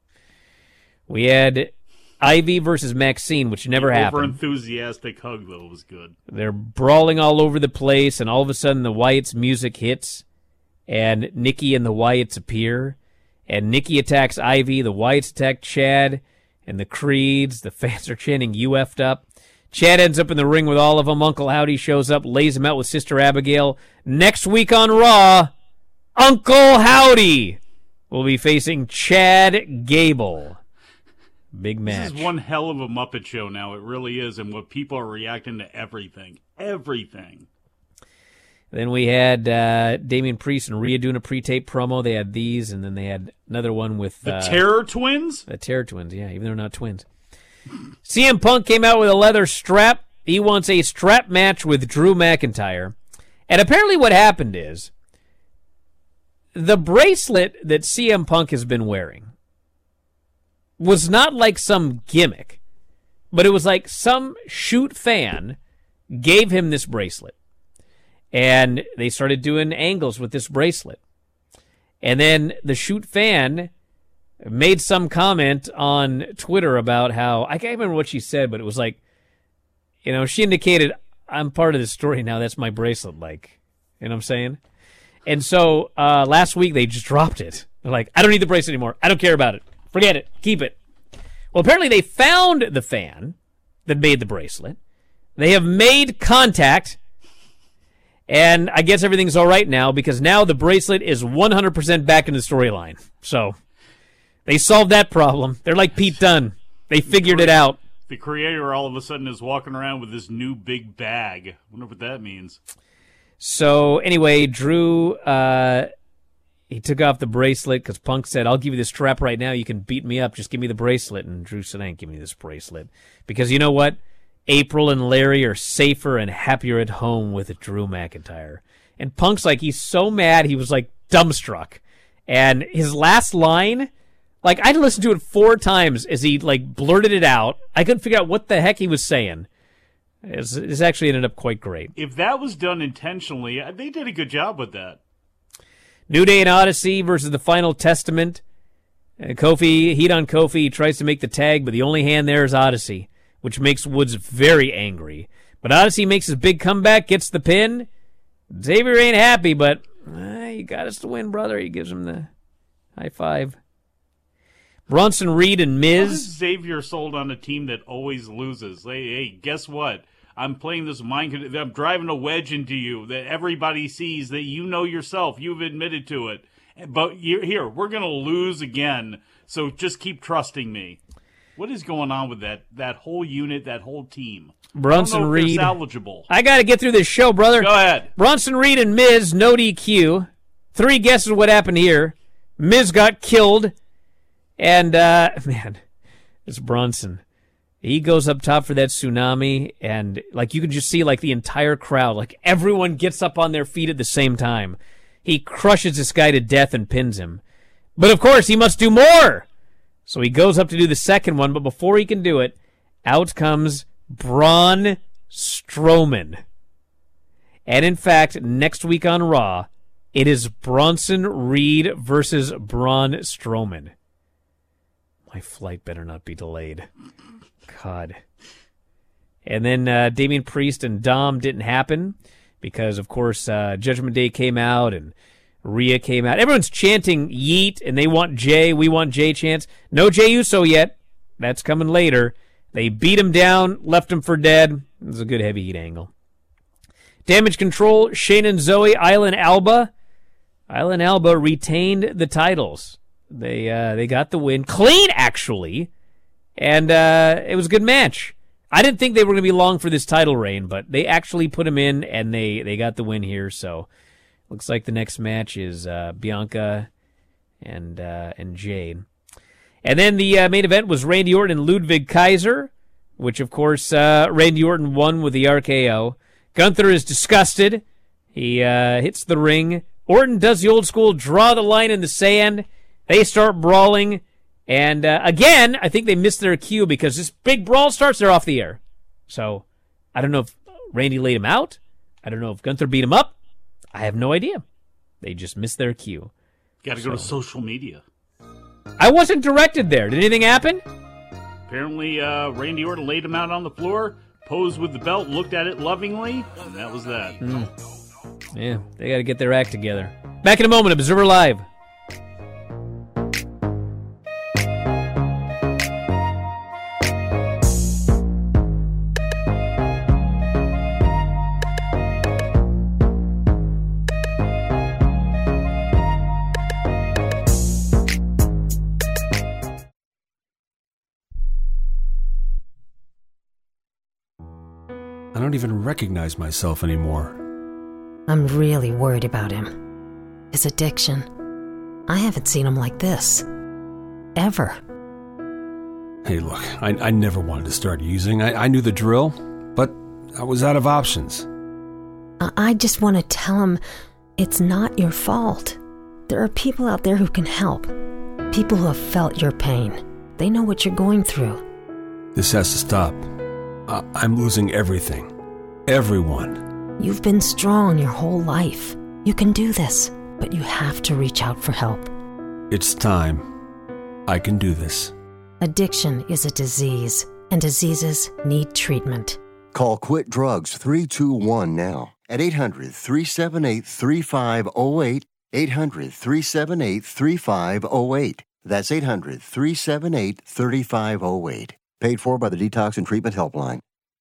We had Ivy versus Maxine, which never the happened. Over-enthusiastic hug, though, was good. They're brawling all over the place, and all of a sudden the Wyatts' music hits, and Nikki and the Wyatts appear, and Nikki attacks Ivy, the Wyatts attack Chad, and the Creeds. The fans are chanting, you effed up. Chad ends up in the ring with all of them. Uncle Howdy shows up, lays him out with Sister Abigail. Next week on Raw, Uncle Howdy will be facing Chad Gable. Big match. This is one hell of a Muppet show now. It really is. And what people are reacting to everything. Everything. Then we had uh, Damian Priest and Rhea doing a pre-tape promo. They had these, and then they had another one with... The uh, Terror Twins? The Terror Twins, yeah, even though they're not twins. C M Punk came out with a leather strap. He wants a strap match with Drew McIntyre. And apparently what happened is the bracelet that C M Punk has been wearing was not like some gimmick, but it was like some shoot fan gave him this bracelet. And they started doing angles with this bracelet. And then the shoot fan made some comment on Twitter about how, I can't remember what she said, but it was like, you know, she indicated, I'm part of this story now, that's my bracelet, like, you know what I'm saying? And so uh, last week they just dropped it. They're like, I don't need the bracelet anymore. I don't care about it. Forget it. Keep it. Well, apparently they found the fan that made the bracelet. They have made contact, and I guess everything's all right now because now the bracelet is one hundred percent back in the storyline. So they solved that problem. They're like Pete Dunne. They figured it out. The creator all of a sudden is walking around with this new big bag. I wonder what that means. So anyway, Drew, uh, he took off the bracelet because Punk said, I'll give you this strap right now. You can beat me up. Just give me the bracelet. And Drew said, I ain't giving you this bracelet. Because you know what? April and Larry are safer and happier at home with Drew McIntyre. And Punk's like, he's so mad, he was like dumbstruck. And his last line, like I'd listened to it four times as he like blurted it out. I couldn't figure out what the heck he was saying. It's, it's actually ended up quite great. If that was done intentionally, they did a good job with that. New Day and Odyssey versus the Final Testament. Uh, Kofi, heat on Kofi, he tries to make the tag, but the only hand there is Odyssey, which makes Woods very angry. But Odyssey makes his big comeback, gets the pin. Xavier ain't happy, but uh, you got us to win, brother. He gives him the high five. Bronson Reed and Miz. How is Xavier sold on a team that always loses? Hey, hey, guess what? I'm playing this mind. I'm driving a wedge into you that everybody sees that you know yourself. You've admitted to it. But you're, here, we're going to lose again. So just keep trusting me. What is going on with that that whole unit, that whole team? Bronson I don't know if Reed. they're salvageable. I got to get through this show, brother. Go ahead. Bronson Reed and Miz, no D Q. Three guesses what happened here. Miz got killed. And, uh, man, it's Bronson. He goes up top for that tsunami, and, like, you can just see, like, the entire crowd, like, everyone gets up on their feet at the same time. He crushes this guy to death and pins him. But, of course, he must do more! So he goes up to do the second one, but before he can do it, out comes Braun Strowman. And, in fact, next week on Raw, it is Bronson Reed versus Braun Strowman. My flight better not be delayed. God. And then uh, Damian Priest and Dom didn't happen because, of course, uh, Judgment Day came out and Rhea came out. Everyone's chanting Yeet, and they want Jay. We want Jay chants. No Jey Uso yet. That's coming later. They beat him down, left him for dead. It was a good heavy heat angle. Damage Control, Shane and Zoe, Isla and Alba. Isla and Alba retained the titles. They uh, they got the win. Clean, actually. And uh, it was a good match. I didn't think they were going to be long for this title reign, but they actually put them in, and they, they got the win here. So looks like the next match is uh, Bianca and uh, and Jade. And then the uh, main event was Randy Orton and Ludwig Kaiser, which, of course, uh, Randy Orton won with the R K O. Gunther is disgusted. He uh, hits the ring. Orton does the old school draw the line in the sand. They start brawling. And uh, again, I think they missed their cue because this big brawl starts, they're off the air. So I don't know if Randy laid him out. I don't know if Gunther beat him up. I have no idea. They just missed their cue. Got to so. go to social media. I wasn't directed there. Did anything happen? Apparently, uh, Randy Orton laid him out on the floor, posed with the belt, looked at it lovingly, and that was that. Mm. Yeah, they got to get their act together. Back in a moment, Observer Live. I don't even recognize myself anymore. I'm really worried about him. His addiction. I haven't seen him like this. Ever. Hey, look, I, I never wanted to start using. I, I knew the drill, but I was out of options. I just want to tell him it's not your fault. There are people out there who can help. People who have felt your pain. They know what you're going through. This has to stop. I, I'm losing everything. Everyone. You've been strong your whole life. You can do this, but you have to reach out for help. It's time. I can do this. Addiction is a disease, and diseases need treatment. Call Quit Drugs three two one now at eight hundred, three seven eight, three five zero eight, eight hundred, three seven eight, three five zero eight. That's eight hundred, three seven eight, three five zero eight. Paid for by the Detox and Treatment Helpline.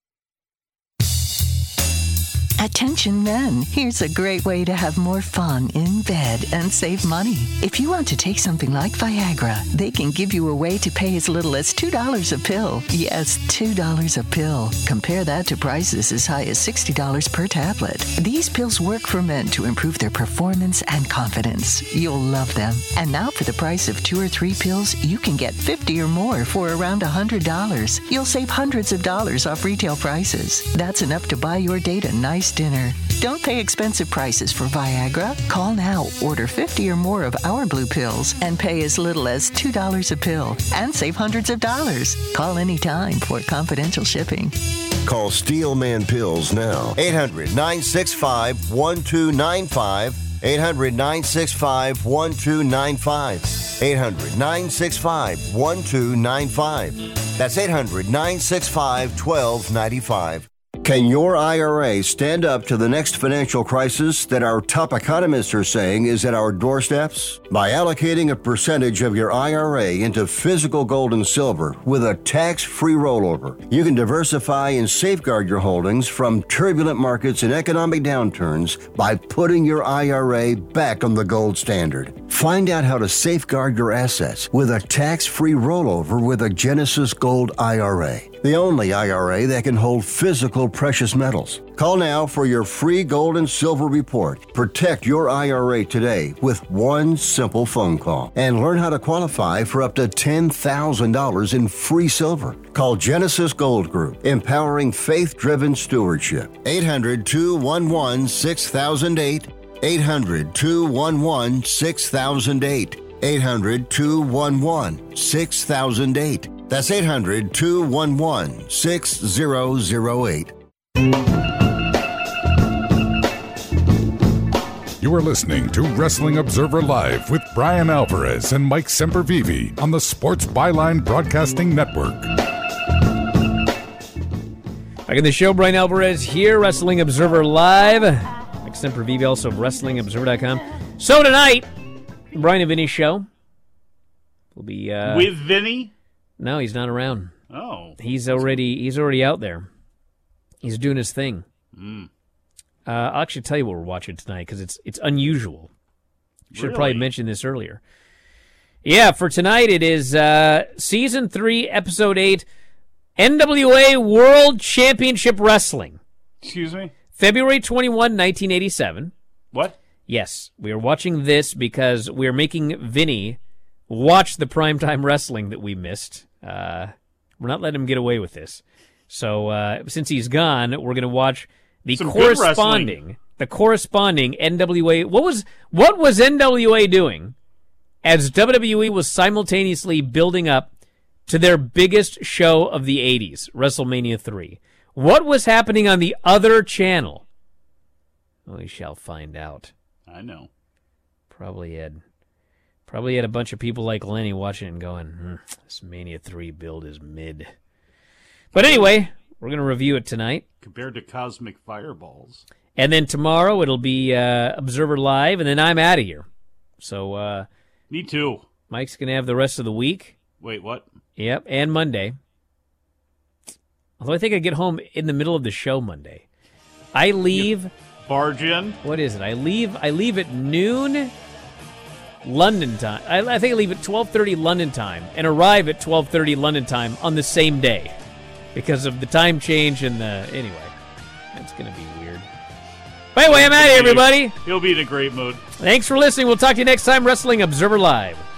Attention men, here's a great way to have more fun in bed and save money. If you want to take something like Viagra, they can give you a way to pay as little as two dollars a pill. Yes, two dollars a pill. Compare that to prices as high as sixty dollars per tablet. These pills work for men to improve their performance and confidence. You'll love them. And now for the price of two or three pills, you can get fifty or more for around one hundred dollars. You'll save hundreds of dollars off retail prices. That's enough to buy your date a nice dinner. Don't pay expensive prices for Viagra. Call now, order fifty or more of our blue pills, and pay as little as two dollars a pill and save hundreds of dollars. Call anytime for confidential shipping. Call Steelman Pills now. eight hundred, nine six five, one two nine five. eight hundred, nine six five, one two nine five. eight hundred, nine six five, one two nine five. That's eight hundred, nine six five, one two nine five. Can your I R A stand up to the next financial crisis that our top economists are saying is at our doorsteps? By allocating a percentage of your I R A into physical gold and silver with a tax-free rollover, you can diversify and safeguard your holdings from turbulent markets and economic downturns by putting your I R A back on the gold standard. Find out how to safeguard your assets with a tax-free rollover with a Genesis Gold I R A, the only I R A that can hold physical precious metals. Call now for your free gold and silver report. Protect your I R A today with one simple phone call and learn how to qualify for up to ten thousand dollars in free silver. Call Genesis Gold Group, empowering faith-driven stewardship. eight hundred, two one one, six thousand eight. eight hundred, two one one, six thousand eight. eight hundred, two one one, six thousand eight. That's eight hundred, two one one, six thousand eight. You are listening to Wrestling Observer Live with Brian Alvarez and Mike Sempervive on the Sports Byline Broadcasting Network. Back in the show, Brian Alvarez here, Wrestling Observer Live. Mike Sempervive, also of Wrestling Observer dot com. So tonight, Brian and Vinny's show will be uh, with Vinny. No, he's not around. Oh, he's already he's already out there. He's doing his thing. Mm. Uh, I'll actually tell you what we're watching tonight because it's it's unusual. Should have Really? probably mentioned this earlier. Yeah, for tonight it is uh, season three, episode eight, N W A World Championship Wrestling. Excuse me? February twenty-first, nineteen eighty-seven. What? Yes, we are watching this because we are making Vinny watch the primetime wrestling that we missed. Uh, we're not letting him get away with this. So uh, since he's gone, we're going to watch the Some good corresponding the corresponding N W A. What was what was N W A doing as W W E was simultaneously building up to their biggest show of the eighties, WrestleMania three? What was happening on the other channel? We shall find out. I know. Probably had probably had a bunch of people like Lenny watching it and going, hmm, this Mania three build is mid. But anyway, we're going to review it tonight. Compared to Cosmic Fireballs. And then tomorrow it'll be uh, Observer Live, and then I'm out of here. So uh, Me too. Mike's going to have the rest of the week. Wait, what? Yep, and Monday. Although I think I get home in the middle of the show Monday. I leave... Barge in? What is it? I leave I leave at noon London time. I, I think I leave at twelve thirty London time and arrive at twelve thirty London time on the same day because of the time change and the... Anyway, that's going to be weird. But anyway, I'm out of here, everybody. He'll be in a great mood. Thanks for listening. We'll talk to you next time, Wrestling Observer Live.